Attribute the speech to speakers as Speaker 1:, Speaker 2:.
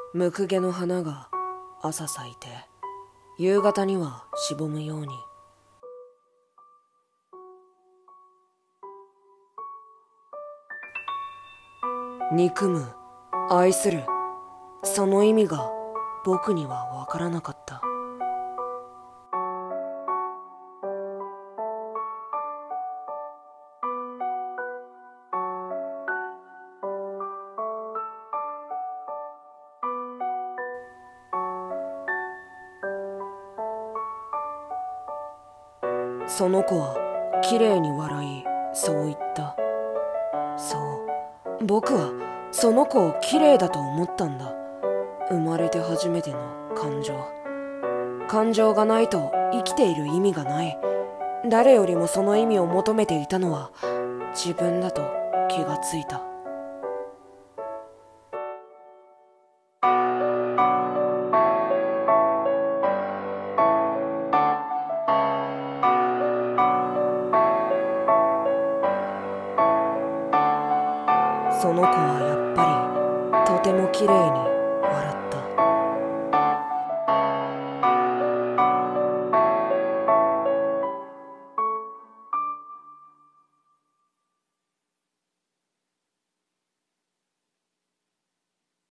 Speaker 1: ムクゲの花が朝咲いて夕方にはしぼむように、憎む、愛する、その意味が僕には分からなかった。その子はきれいに笑い、そう言った。そう、僕はその子をきれいだと思ったんだ。生まれて初めての感情。感情がないと生きている意味がない。誰よりもその意味を求めていたのは自分だと気がついた。その子はやっぱりとてもきれいに笑った。